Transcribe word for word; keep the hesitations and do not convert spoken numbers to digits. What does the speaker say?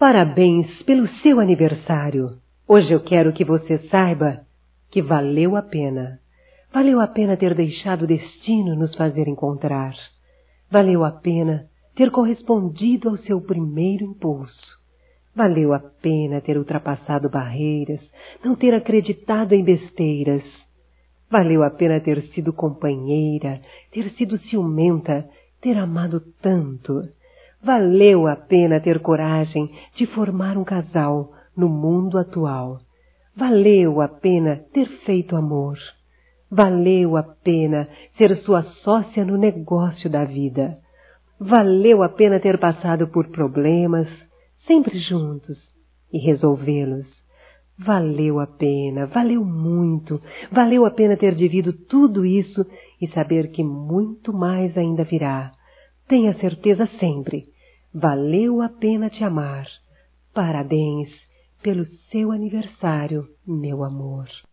Parabéns pelo seu aniversário. Hoje eu quero que você saiba que valeu a pena. Valeu a pena ter deixado o destino nos fazer encontrar. Valeu a pena ter correspondido ao seu primeiro impulso. Valeu a pena ter ultrapassado barreiras, não ter acreditado em besteiras. Valeu a pena ter sido companheira, ter sido ciumenta, ter amado tanto. Valeu a pena ter coragem de formar um casal no mundo atual. Valeu a pena ter feito amor. Valeu a pena ser sua sócia no negócio da vida. Valeu a pena ter passado por problemas, sempre juntos, e resolvê-los. Valeu a pena, valeu muito, valeu a pena ter vivido tudo isso e saber que muito mais ainda virá. Tenha certeza sempre, valeu a pena te amar. Parabéns pelo seu aniversário, meu amor.